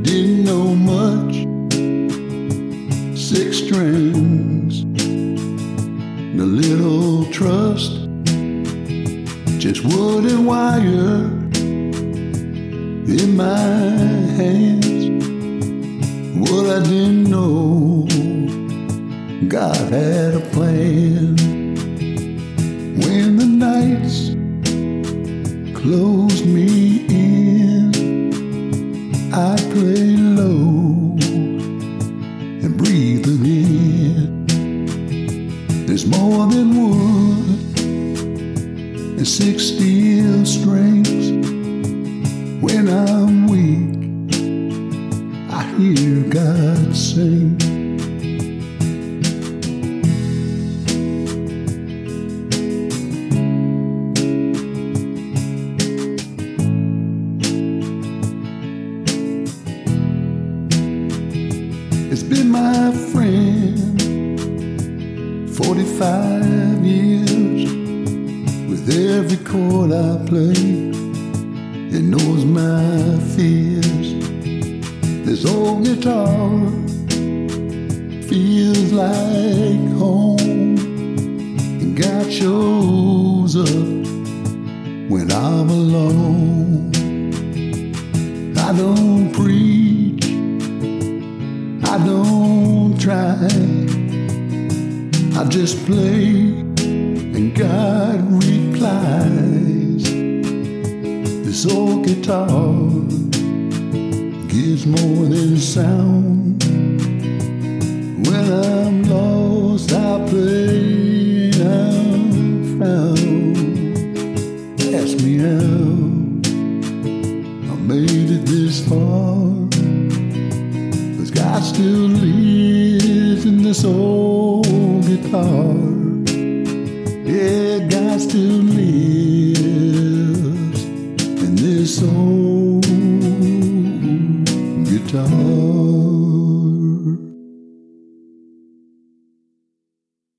didn't know much. 6 strings, and a little trust, just wood and wire in my hands. What I didn't know, God had a plan. When the nights closed me in, I play low and breathe again. There's more than wood and 6 steel strings. When I'm weak, I hear God sing. It's been my friend 45 years. With every chord I play, it knows my fears. This old guitar feels like home, and God shows up when I'm alone. I don't preach, I don't try, I just play and God replies. This old guitar gives more than sound. When I'm lost, I play I'm found. Ask me how I made it this far, 'cause God still lives in this old guitar. Yeah, God still lives in this old guitar.